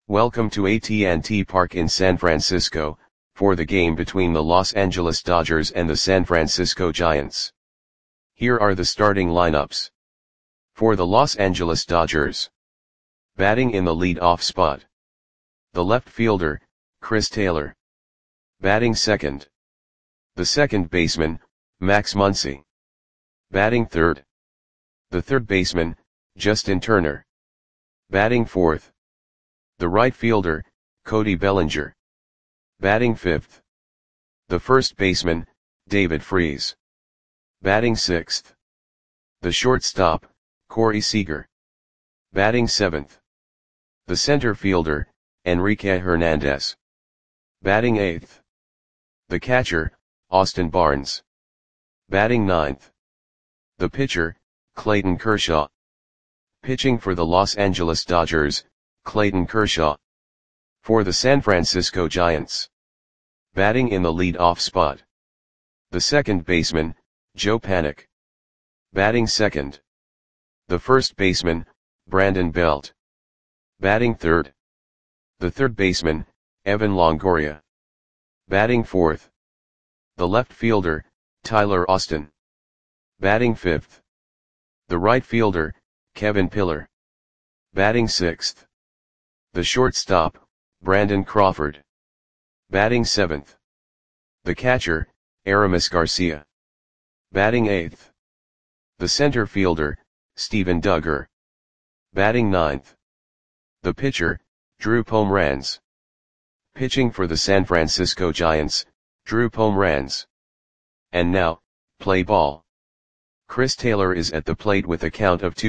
Welcome to AT&T Park in San Francisco, for the game between the Los Angeles Dodgers and the San Francisco Giants. Here are the starting lineups. For the Los Angeles Dodgers. Batting in the lead-off spot. The left fielder, Chris Taylor. Batting second. The second baseman, Max Muncy. Batting third. The third baseman, Justin Turner. Batting fourth. The right fielder, Cody Bellinger. Batting fifth. The first baseman, David Freese. Batting sixth. The shortstop, Corey Seager. Batting seventh. The center fielder, Enrique Hernandez. Batting eighth. The catcher, Austin Barnes. Batting ninth. The pitcher, Clayton Kershaw. Pitching for the Los Angeles Dodgers, Clayton Kershaw. For the San Francisco Giants. Batting in the lead-off spot. The second baseman, Joe Panik. Batting second. The first baseman, Brandon Belt. Batting third. The third baseman, Evan Longoria. Batting fourth. The left fielder, Tyler Austin. Batting fifth. The right fielder, Kevin Pillar. Batting sixth. The shortstop, Brandon Crawford. Batting seventh. The catcher, Aramis Garcia. Batting eighth. The center fielder, Steven Duggar. Batting ninth. The pitcher, Drew Pomeranz. Pitching for the San Francisco Giants, Drew Pomeranz. And now, play ball. Chris Taylor is at the plate with a count of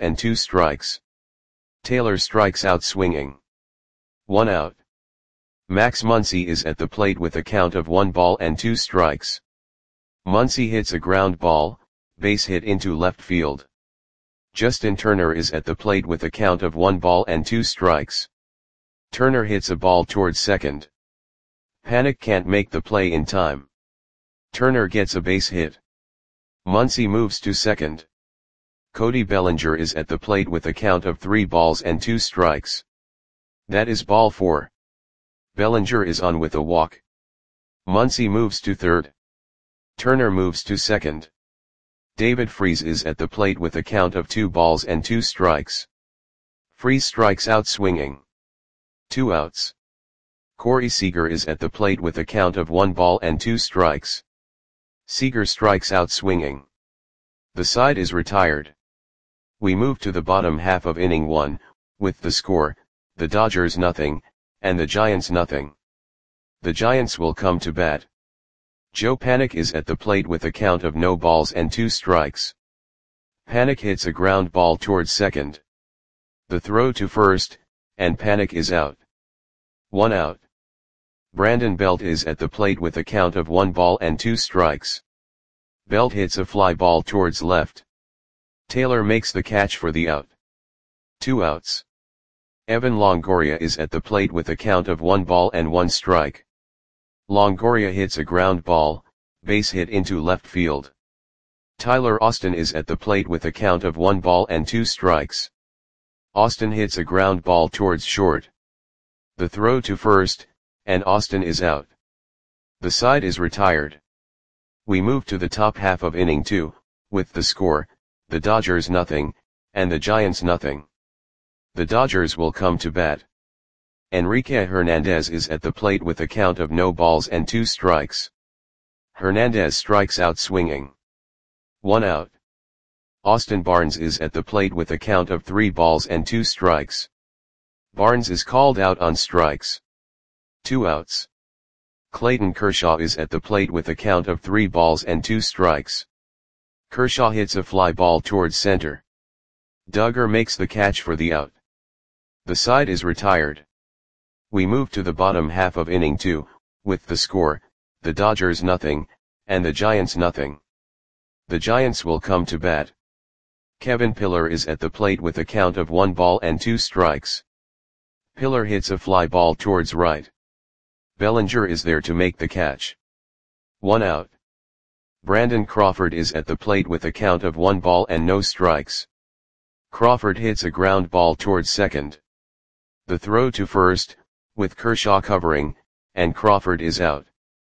2-2. Taylor strikes out swinging. 1 out. Max Muncy is at the plate with a count of 1-2. Muncy hits a ground ball, base hit into left field. Justin Turner is at the plate with a count of 1-2. Turner hits a ball towards second. Panik can't make the play in time. Turner gets a base hit. Muncy moves to second. Cody Bellinger is at the plate with a count of 3-2. That is ball 4. Bellinger is on with a walk. Muncy moves to third. Turner moves to second. David Freese is at the plate with a count of 2-2. Freese strikes out swinging. 2 outs. Corey Seager is at the plate with a count of 1-2. Seager strikes out swinging. The side is retired. We move to the bottom half of inning 1, with the score, the Dodgers nothing, and the Giants nothing. The Giants will come to bat. Joe Panik is at the plate with a count of 0-2. Panik hits a ground ball towards second. The throw to first, and Panik is out. 1 out. Brandon Belt is at the plate with a count of 1-2. Belt hits a fly ball towards left. Taylor makes the catch for the out. 2 outs. Evan Longoria is at the plate with a count of 1-1. Longoria hits a ground ball, base hit into left field. Tyler Austin is at the plate with a count of 1-2. Austin hits a ground ball towards short. The throw to first, and Austin is out. The side is retired. We move to the top half of inning 2, with the score, the Dodgers nothing, and the Giants nothing. The Dodgers will come to bat. Enrique Hernandez is at the plate with a count of 0-2. Hernandez strikes out swinging. 1 out. Austin Barnes is at the plate with a count of 3-2. Barnes is called out on strikes. 2 outs. Clayton Kershaw is at the plate with a count of 3-2. Kershaw hits a fly ball towards center. Duggar makes the catch for the out. The side is retired. We move to the bottom half of inning 2, with the score, the Dodgers nothing, and the Giants nothing. The Giants will come to bat. Kevin Pillar is at the plate with a count of 1-2. Pillar hits a fly ball towards right. Bellinger is there to make the catch. 1 out. Brandon Crawford is at the plate with a count of 1-0. Crawford hits a ground ball towards second. The throw to first, with Kershaw covering, and Crawford is out.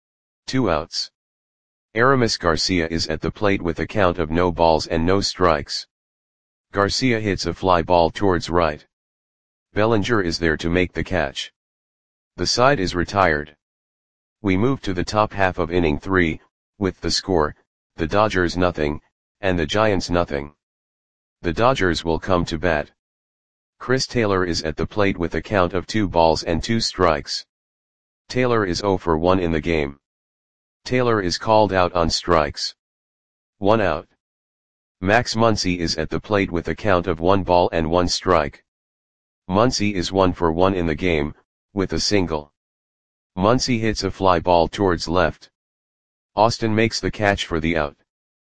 2 outs. Aramis Garcia is at the plate with a count of no balls and no strikes. Garcia hits a fly ball towards right. Bellinger is there to make the catch. The side is retired. We move to the top half of inning 3, with the score, the Dodgers nothing, and the Giants nothing. The Dodgers will come to bat. Chris Taylor is at the plate with a count of 2 balls and 2 strikes. Taylor is 0 for 1 in the game. Taylor is called out on strikes. 1 out. Max Muncy is at the plate with a count of 1 ball and 1 strike. Muncy is 1 for 1 in the game, with a single. Muncy hits a fly ball towards left. Austin makes the catch for the out.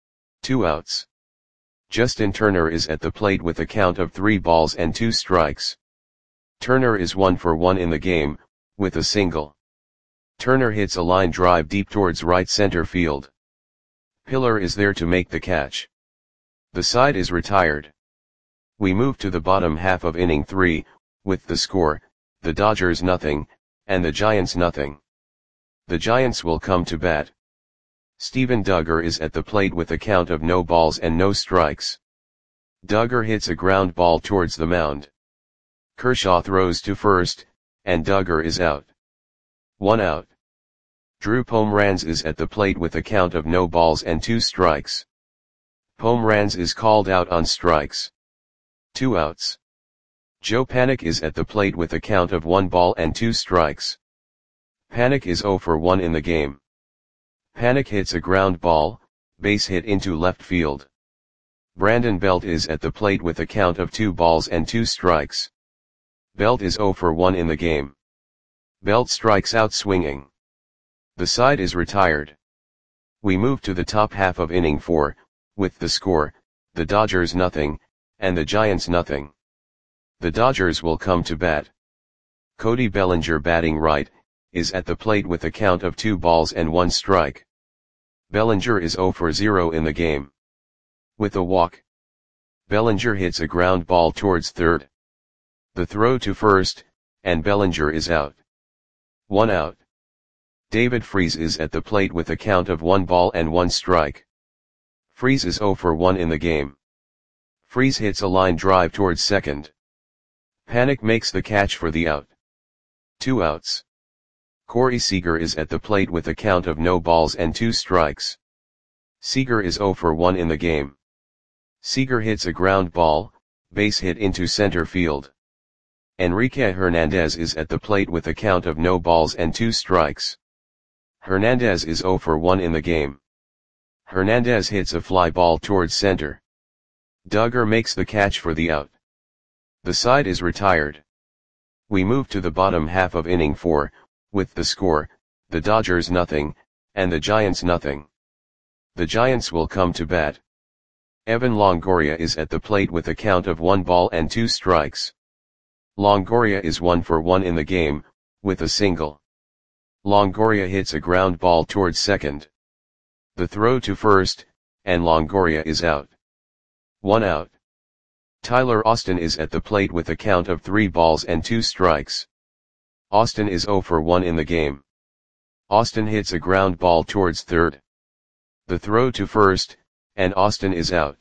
2 outs. Justin Turner is at the plate with a count of 3 balls and 2 strikes. Turner is 1 for 1 in the game, with a single. Turner hits a line drive deep towards right center field. Pillar is there to make the catch. The side is retired. We move to the bottom half of inning 3, with the score, the Dodgers nothing, and the Giants nothing. The Giants will come to bat. Steven Duggar is at the plate with a count of no balls and no strikes. Duggar hits a ground ball towards the mound. Kershaw throws to first, and Duggar is out. 1 out. Drew Pomeranz is at the plate with a count of no balls and 2 strikes. Pomeranz is called out on strikes. 2 outs. Joe Panik is at the plate with a count of 1 ball and 2 strikes. Panik is 0 for 1 in the game. Panik hits a ground ball, base hit into left field. Brandon Belt is at the plate with a count of 2 balls and 2 strikes. Belt is 0 for 1 in the game. Belt strikes out swinging. The side is retired. We move to the top half of inning 4, with the score, the Dodgers nothing, and the Giants nothing. The Dodgers will come to bat. Cody Bellinger batting right, is at the plate with a count of 2 balls and 1 strike. Bellinger is 0 for 0 in the game. With a walk. Bellinger hits a ground ball towards third. The throw to first, and Bellinger is out. 1 out. David Freese is at the plate with a count of 1 ball and 1 strike. Freese is 0 for 1 in the game. Freese hits a line drive towards second. Panik makes the catch for the out. 2 outs. Corey Seager is at the plate with a count of no balls and 2 strikes. Seager is 0 for 1 in the game. Seager hits a ground ball, base hit into center field. Enrique Hernandez is at the plate with a count of no balls and 2 strikes. Hernandez is 0 for 1 in the game. Hernandez hits a fly ball towards center. Duggar makes the catch for the out. The side is retired. We move to the bottom half of inning 4, with the score, the Dodgers nothing, and the Giants nothing. The Giants will come to bat. Evan Longoria is at the plate with a count of 1 ball and 2 strikes. Longoria is 1 for 1 in the game, with a single. Longoria hits a ground ball towards second. The throw to first, and Longoria is out. 1 out. Tyler Austin is at the plate with a count of 3 balls and 2 strikes. Austin is 0 for 1 in the game. Austin hits a ground ball towards third. The throw to first, and Austin is out.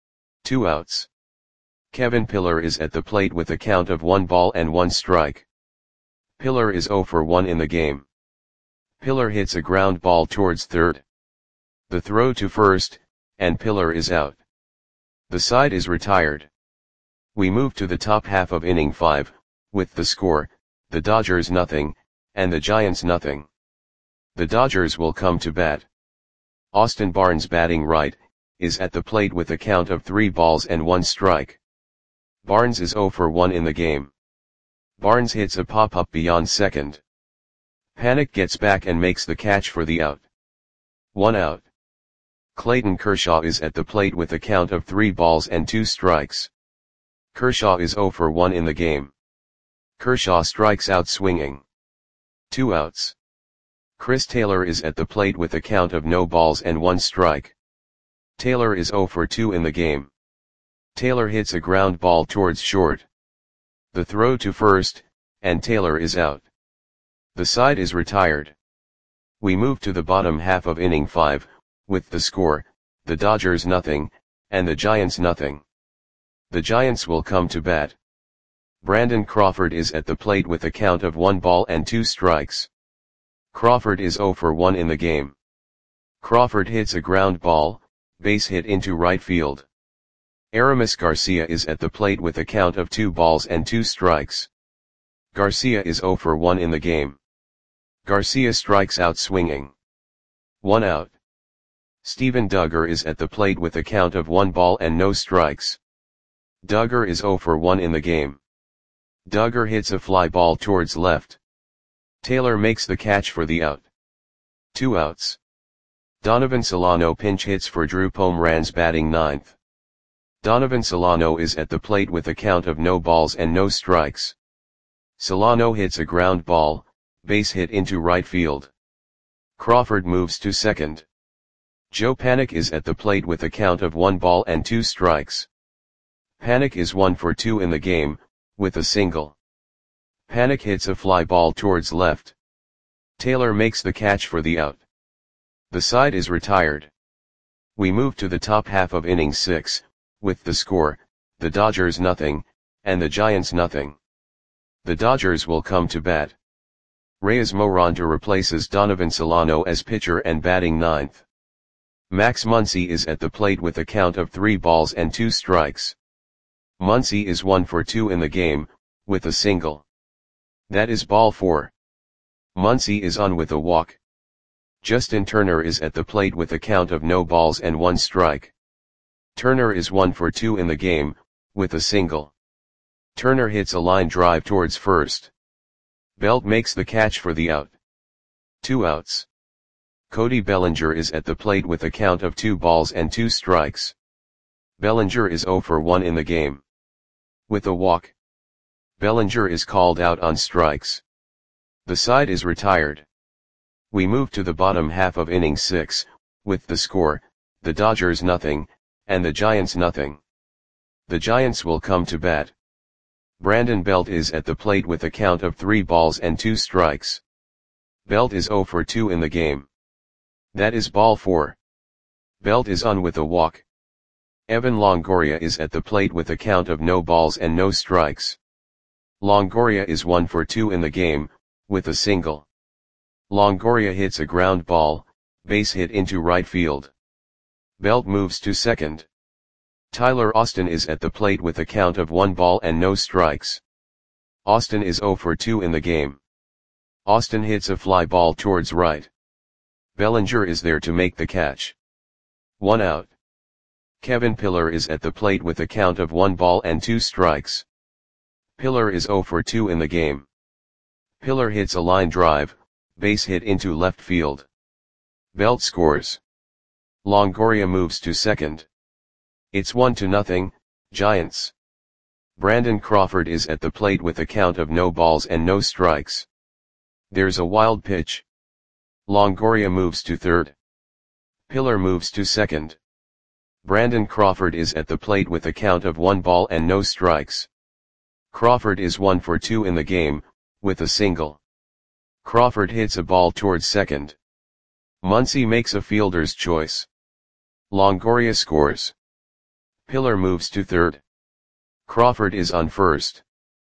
2 outs. Kevin Pillar is at the plate with a count of 1 ball and 1 strike. Pillar is 0 for 1 in the game. Pillar hits a ground ball towards third. The throw to first, and Pillar is out. The side is retired. We move to the top half of inning 5, with the score, the Dodgers nothing, and the Giants nothing. The Dodgers will come to bat. Austin Barnes batting right, is at the plate with a count of 3 balls and 1 strike. Barnes is 0 for 1 in the game. Barnes hits a pop-up beyond second. Panik gets back and makes the catch for the out. 1 out. Clayton Kershaw is at the plate with a count of 3 balls and 2 strikes. Kershaw is 0 for 1 in the game. Kershaw strikes out swinging. 2 outs. Chris Taylor is at the plate with a count of no balls and 1 strike. Taylor is 0 for 2 in the game. Taylor hits a ground ball towards short. The throw to first, and Taylor is out. The side is retired. We move to the bottom half of inning 5, with the score, the Dodgers nothing, and the Giants nothing. The Giants will come to bat. Brandon Crawford is at the plate with a count of 1 ball and 2 strikes. Crawford is 0 for 1 in the game. Crawford hits a ground ball, base hit into right field. Aramis Garcia is at the plate with a count of 2 balls and 2 strikes. Garcia is 0 for 1 in the game. Garcia strikes out swinging. 1 out. Steven Duggar is at the plate with a count of 1 ball and no strikes. Duggar is 0 for 1 in the game. Duggar hits a fly ball towards left. Taylor makes the catch for the out. 2 outs. Donovan Solano pinch hits for Drew Pomeranz batting 9th. Donovan Solano is at the plate with a count of no balls and no strikes. Solano hits a ground ball, base hit into right field. Crawford moves to second. Joe Panik is at the plate with a count of 1 ball and 2 strikes. Panik is 1 for 2 in the game, with a single. Panik hits a fly ball towards left. Taylor makes the catch for the out. The side is retired. We move to the top half of inning 6, with the score, the Dodgers nothing, and the Giants nothing. The Dodgers will come to bat. Reyes Moronta replaces Donovan Solano as pitcher and batting 9th. Max Muncy is at the plate with a count of 3 balls and 2 strikes. Muncy is 1 for 2 in the game, with a single. That is ball 4. Muncy is on with a walk. Justin Turner is at the plate with a count of no balls and 1 strike. Turner is 1 for 2 in the game, with a single. Turner hits a line drive towards first. Belt makes the catch for the out. 2 outs. Cody Bellinger is at the plate with a count of 2 balls and 2 strikes. Bellinger is 0 for 1 in the game. With a walk. Bellinger is called out on strikes. The side is retired. We move to the bottom half of inning 6, with the score, the Dodgers nothing, and the Giants nothing. The Giants will come to bat. Brandon Belt is at the plate with a count of 3 balls and 2 strikes. Belt is 0 for 2 in the game. That is ball 4. Belt is on with a walk. Evan Longoria is at the plate with a count of no balls and no strikes. Longoria is 1 for 2 in the game, with a single. Longoria hits a ground ball, base hit into right field. Belt moves to second. Tyler Austin is at the plate with a count of 1 ball and no strikes. Austin is 0 for 2 in the game. Austin hits a fly ball towards right. Bellinger is there to make the catch. 1 out. Kevin Pillar is at the plate with a count of 1 ball and 2 strikes. Pillar is 0 for 2 in the game. Pillar hits a line drive, base hit into left field. Belt scores. Longoria moves to second. It's 1-0, Giants. Brandon Crawford is at the plate with a count of no balls and no strikes. There's a wild pitch. Longoria moves to third. Pillar moves to second. Brandon Crawford is at the plate with a count of 1 ball and no strikes. Crawford is 1 for 2 in the game, with a single. Crawford hits a ball towards second. Muncy makes a fielder's choice. Longoria scores. Pillar moves to third. Crawford is on first.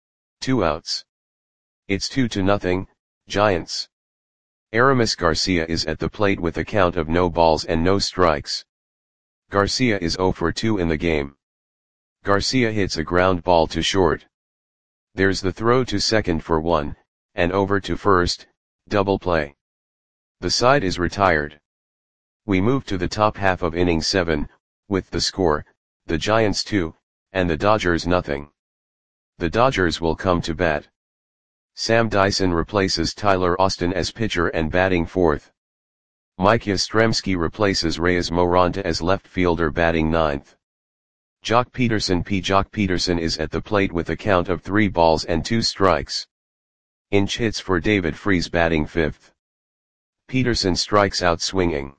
2 outs. It's 2-0, Giants. Aramis Garcia is at the plate with a count of no balls and no strikes. Garcia is 0 for 2 in the game. Garcia hits a ground ball to short. There's the throw to second for 1, and over to first, double play. The side is retired. We move to the top half of inning 7, with the score, the Giants 2, and the Dodgers nothing. The Dodgers will come to bat. Sam Dyson replaces Tyler Austin as pitcher and batting 4th. Mike Yastrzemski replaces Reyes Moronta as left fielder batting 9th. Jock Peterson is at the plate with a count of 3 balls and 2 strikes. Inch hits for David Freese batting 5th. Peterson strikes out swinging.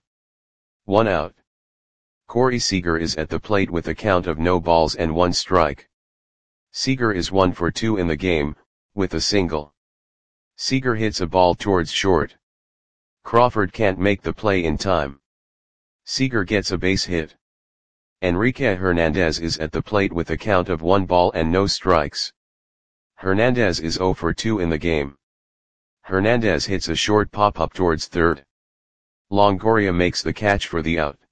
1 out. Corey Seager is at the plate with a count of no balls and 1 strike. Seager is 1 for 2 in the game, with a single. Seager hits a ball towards short. Crawford can't make the play in time. Seager gets a base hit. Enrique Hernandez is at the plate with a count of 1 ball and no strikes. Hernandez is 0 for 2 in the game. Hernandez hits a short pop-up towards third. Longoria makes the catch for the out.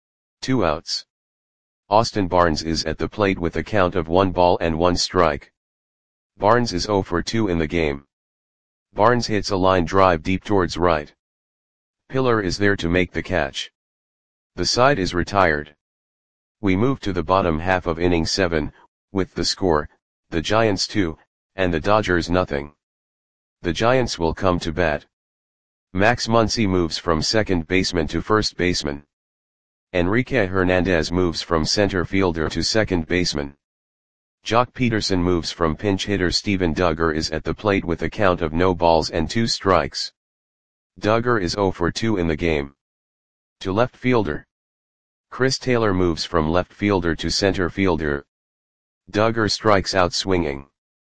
2 outs. Austin Barnes is at the plate with a count of 1 ball and 1 strike. Barnes is 0 for 2 in the game. Barnes hits a line drive deep towards right. Pillar is there to make the catch. The side is retired. We move to the bottom half of inning 7, with the score, the Giants 2, and the Dodgers nothing. The Giants will come to bat. Max Muncy moves from second baseman to first baseman. Enrique Hernandez moves from center fielder to second baseman. Jock Peterson moves from pinch hitter. Steven Duggar is at the plate with a count of no balls and 2 strikes. Duggar is 0 for 2 in the game. To left fielder. Chris Taylor moves from left fielder to center fielder. Duggar strikes out swinging.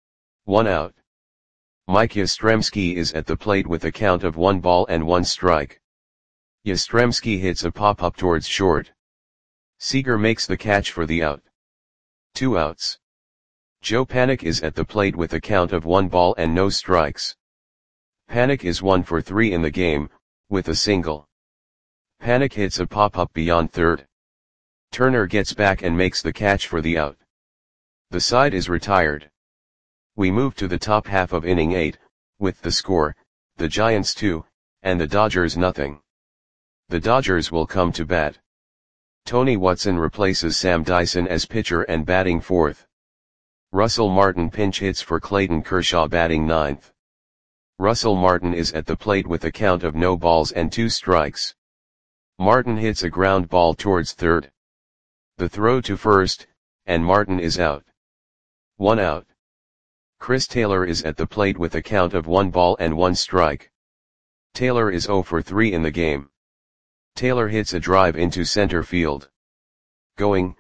1 out. Mike Yastrzemski is at the plate with a count of 1 ball and 1 strike. Yastrzemski hits a pop-up towards short. Seager makes the catch for the out. 2 outs. Joe Panik is at the plate with a count of 1 ball and no strikes. Panik is 1 for 3 in the game, with a single. Panik hits a pop-up beyond third. Turner gets back and makes the catch for the out. The side is retired. We move to the top half of inning 8, with the score, the Giants 2, and the Dodgers nothing. The Dodgers will come to bat. Tony Watson replaces Sam Dyson as pitcher and batting 4th. Russell Martin pinch hits for Clayton Kershaw batting 9th. Russell Martin is at the plate with a count of no balls and 2 strikes. Martin hits a ground ball towards third. The throw to first, and Martin is out. 1 out. Chris Taylor is at the plate with a count of 1 ball and 1 strike. Taylor is 0 for 3 in the game. Taylor hits a drive into center field. Going,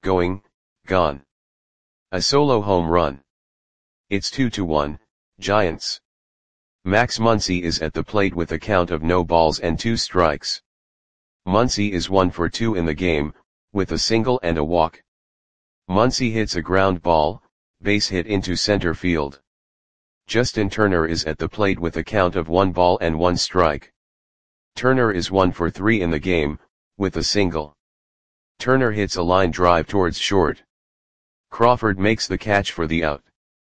gone. A solo home run. It's 2-1, Giants. Max Muncy is at the plate with a count of no balls and 2 strikes. Muncy is 1 for 2 in the game, with a single and a walk. Muncy hits a ground ball, base hit into center field. Justin Turner is at the plate with a count of 1 ball and 1 strike. Turner is 1 for 3 in the game, with a single. Turner hits a line drive towards short. Crawford makes the catch for the out.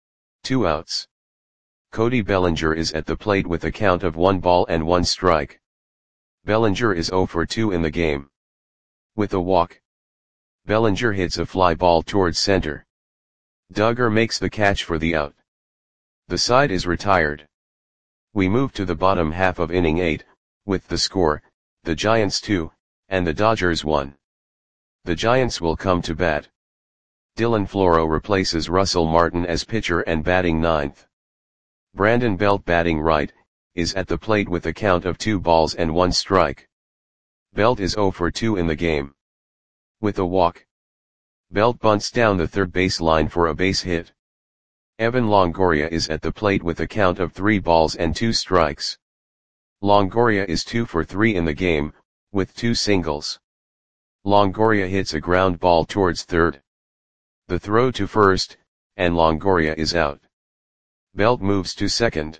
2 outs. Cody Bellinger is at the plate with a count of 1 ball and 1 strike. Bellinger is 0 for 2 in the game. With a walk. Bellinger hits a fly ball towards center. Duggar makes the catch for the out. The side is retired. We move to the bottom half of inning 8, with the score, the Giants 2, and the Dodgers 1. The Giants will come to bat. Dylan Floro replaces Russell Martin as pitcher and batting 9th. Brandon Belt batting right, is at the plate with a count of 2 balls and 1 strike. Belt is 0 for 2 in the game. With a walk. Belt bunts down the third base line for a base hit. Evan Longoria is at the plate with a count of 3 balls and 2 strikes. Longoria is 2 for 3 in the game, with 2 singles. Longoria hits a ground ball towards third. The throw to first, and Longoria is out. Belt moves to second.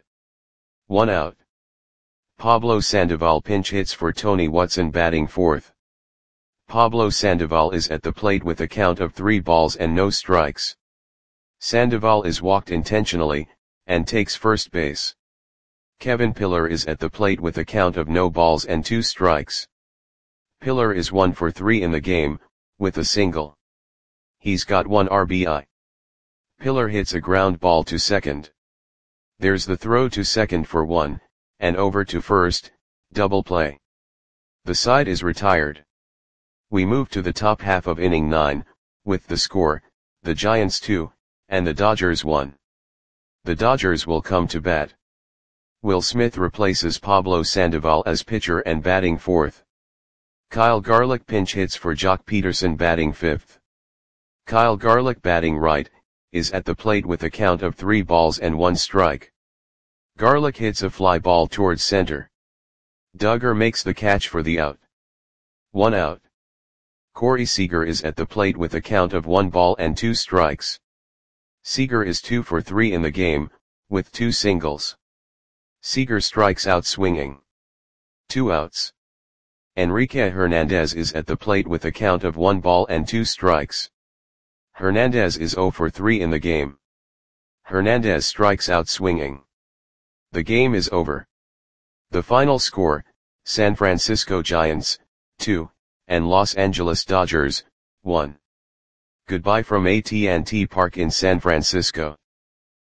1 out. Pablo Sandoval pinch hits for Tony Watson batting 4th. Pablo Sandoval is at the plate with a count of 3 balls and no strikes. Sandoval is walked intentionally, and takes first base. Kevin Pillar is at the plate with a count of no balls and 2 strikes. Pillar is 1 for 3 in the game, with a single. He's got 1 RBI. Pillar hits a ground ball to second. There's the throw to second for 1, and over to first, double play. The side is retired. We move to the top half of inning 9, with the score, the Giants 2, and the Dodgers 1. The Dodgers will come to bat. Will Smith replaces Pablo Sandoval as pitcher and batting 4th. Kyle Garlick pinch hits for Jock Peterson batting 5th. Kyle Garlick batting right, is at the plate with a count of 3 balls and 1 strike. Garlick hits a fly ball towards center. Duggar makes the catch for the out. 1 out. Corey Seager is at the plate with a count of 1 ball and 2 strikes. Seager is 2 for 3 in the game, with 2 singles. Seager strikes out swinging. 2 outs. Enrique Hernandez is at the plate with a count of 1 ball and 2 strikes. Hernandez is 0 for 3 in the game. Hernandez strikes out swinging. The game is over. The final score, San Francisco Giants, 2, and Los Angeles Dodgers, 1. Goodbye from AT&T Park in San Francisco.